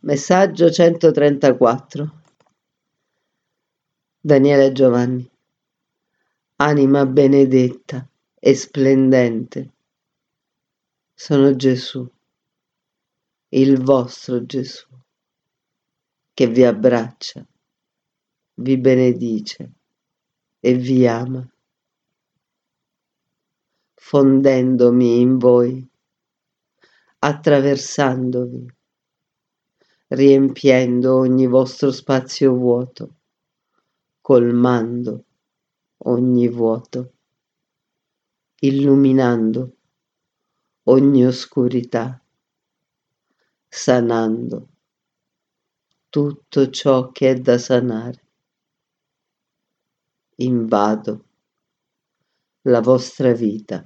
Messaggio 134. Daniele Giovanni. Anima benedetta e splendente, sono Gesù, il vostro Gesù, che vi abbraccia, vi benedice e vi ama, fondendomi in voi, attraversandovi, riempiendo ogni vostro spazio vuoto, colmando ogni vuoto, illuminando ogni oscurità, sanando tutto ciò che è da sanare. Invado la vostra vita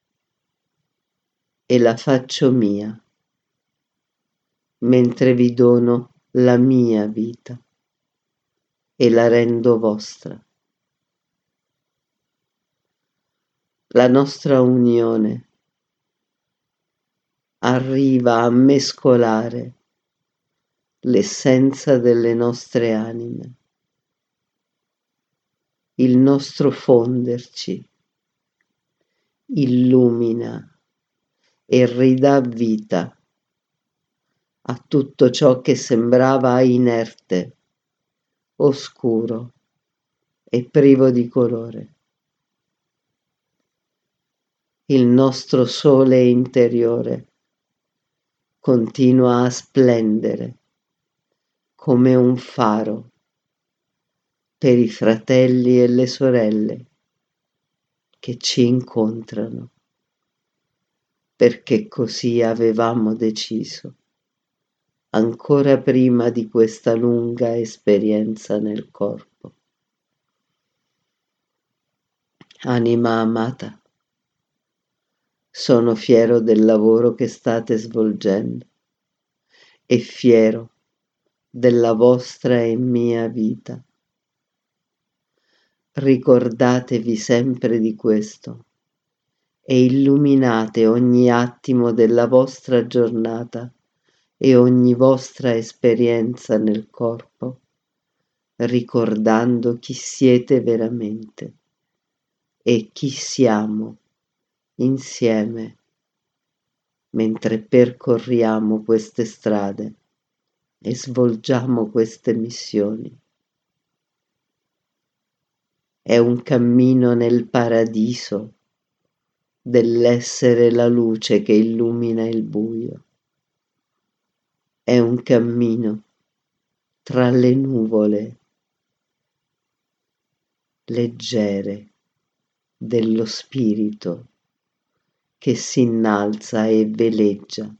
e la faccio mia, mentre vi dono la mia vita e la rendo vostra. La nostra unione arriva a mescolare l'essenza delle nostre anime, il nostro fonderci illumina e ridà vita a tutto ciò che sembrava inerte, oscuro e privo di colore. Il nostro sole interiore continua a splendere come un faro per i fratelli e le sorelle che ci incontrano, perché così avevamo deciso, ancora prima di questa lunga esperienza nel corpo. Anima amata, sono fiero del lavoro che state svolgendo e fiero della vostra e mia vita. Ricordatevi sempre di questo e illuminate ogni attimo della vostra giornata e ogni vostra esperienza nel corpo, ricordando chi siete veramente e chi siamo insieme mentre percorriamo queste strade e svolgiamo queste missioni. È un cammino nel paradiso dell'essere la luce che illumina il buio. È un cammino tra le nuvole leggere dello spirito che si innalza e veleggia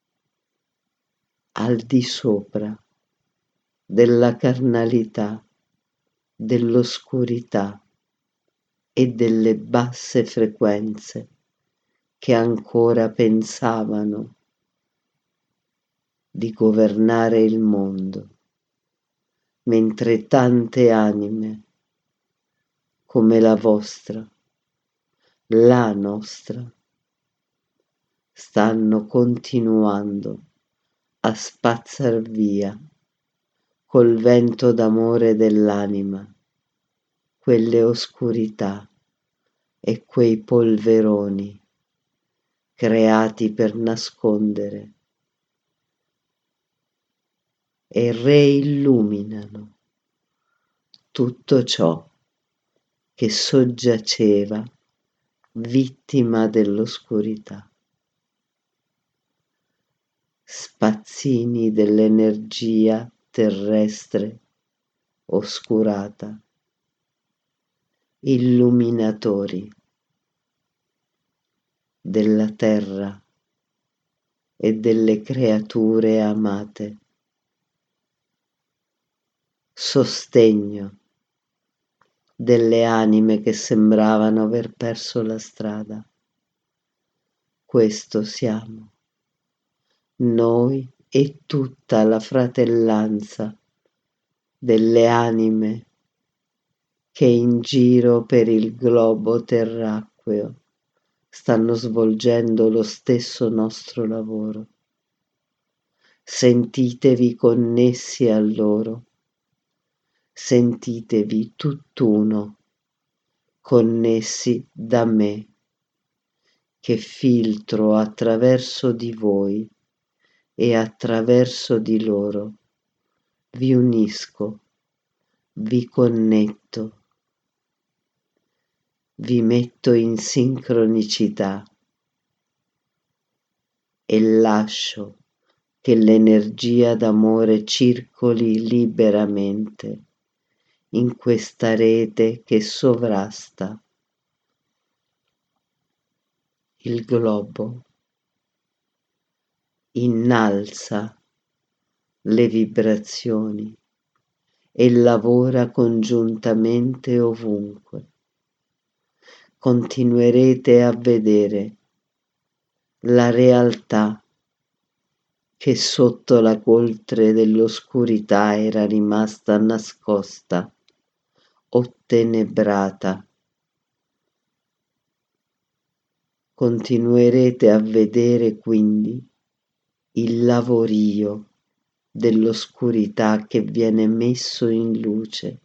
al di sopra della carnalità, dell'oscurità e delle basse frequenze che ancora pensavano di governare il mondo, mentre tante anime come la vostra, la nostra, stanno continuando a spazzar via col vento d'amore dell'anima quelle oscurità e quei polveroni creati per nascondere e reilluminano tutto ciò che soggiaceva vittima dell'oscurità. Spazzini dell'energia terrestre oscurata, illuminatori della terra e delle creature amate, sostegno delle anime che sembravano aver perso la strada. Questo siamo, noi e tutta la fratellanza delle anime che in giro per il globo terracqueo stanno svolgendo lo stesso nostro lavoro, Sentitevi connessi a loro, sentitevi tutt'uno, connessi da me, che filtro attraverso di voi e attraverso di loro. Vi unisco, vi connetto, vi metto in sincronicità e lascio che l'energia d'amore circoli liberamente in questa rete che sovrasta il globo, innalza le vibrazioni e lavora congiuntamente ovunque. Continuerete a vedere la realtà che sotto la coltre dell'oscurità era rimasta nascosta, ottenebrata. Continuerete a vedere quindi il lavorio dell'oscurità che viene messo in luce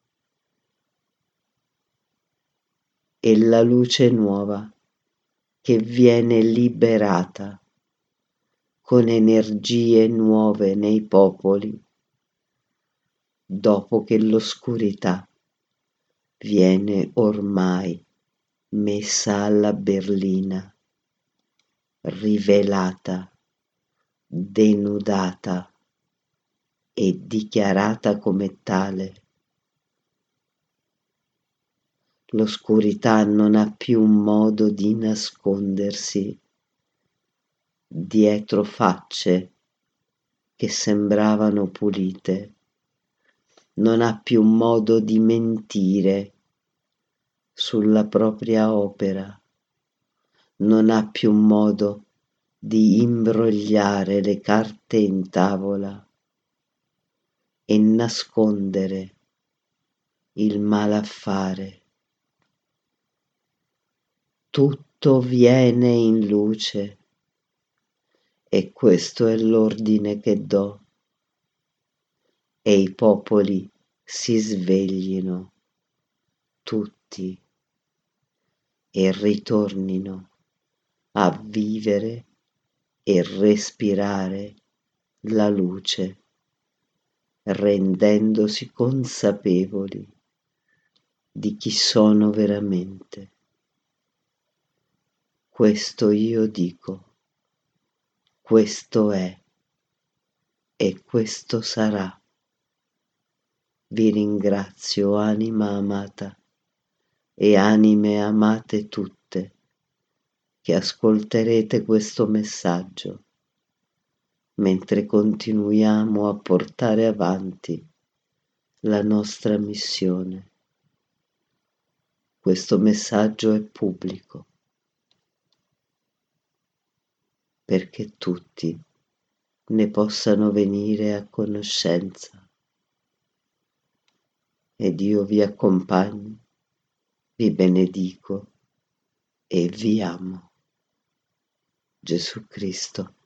e la luce nuova che viene liberata con energie nuove nei popoli, dopo che l'oscurità viene ormai messa alla berlina, rivelata, denudata e dichiarata come tale. L'oscurità non ha più un modo di nascondersi dietro facce che sembravano pulite, non ha più modo di mentire sulla propria opera, non ha più modo di imbrogliare le carte in tavola e nascondere il malaffare. Tutto viene in luce e questo è l'ordine che do. E i popoli si sveglino tutti e ritornino a vivere e respirare la luce, rendendosi consapevoli di chi sono veramente. Questo io dico, questo è e questo sarà. Vi ringrazio, anima amata e anime amate tutte, che ascolterete questo messaggio, mentre continuiamo a portare avanti la nostra missione. Questo messaggio è pubblico, perché tutti ne possano venire a conoscenza. Ed io vi accompagno, vi benedico e vi amo. Gesù Cristo.